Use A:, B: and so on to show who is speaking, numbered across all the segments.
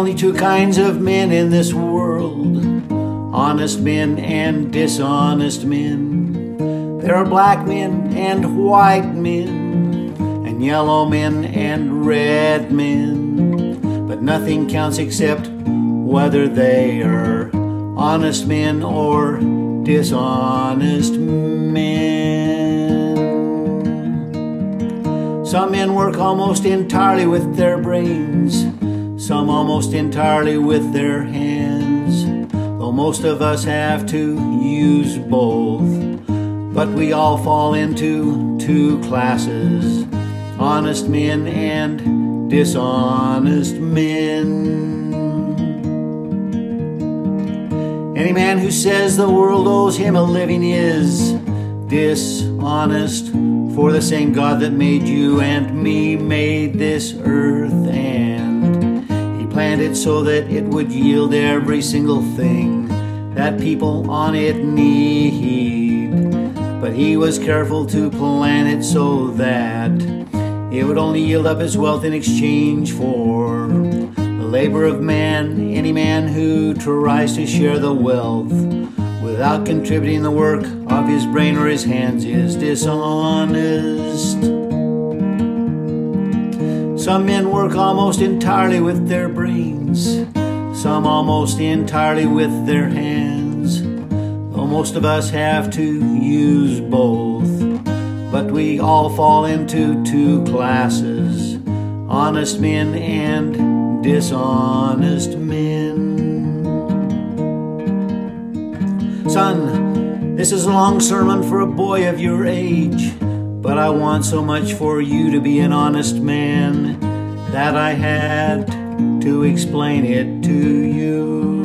A: only two kinds of men in this world: honest men and dishonest men. There are black men and white men, and yellow men and red men. But nothing counts except whether they are honest men or dishonest men. Some men work almost entirely with their brains, some almost entirely with their hands, though most of us have to use both. But we all fall into two classes: honest men and dishonest men. Any man who says the world owes him a living is dishonest, for the same God that made you and me made this earth, and He planned it so that it would yield every single thing that people on it need. But He was careful to plan it so that it would only yield up His wealth in exchange for the labor of man. Any man who tries to share the wealth without contributing the work of his brain or his hands is dishonest. Some men work almost entirely with their brains, some almost entirely with their hands, though most of us have to use both. But we all fall into two classes: honest men and dishonest men. Son, this is a long sermon for a boy of your age, but I want so much for you to be an honest man that I had to explain it to you.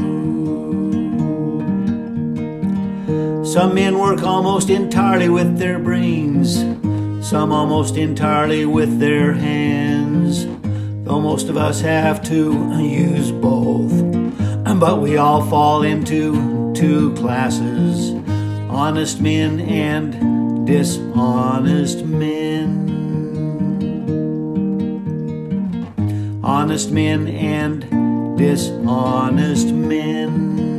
A: Some men work almost entirely with their brains, some almost entirely with their hands, though most of us have to use both. But we all fall into two classes: honest men and dishonest men. Honest men and dishonest men.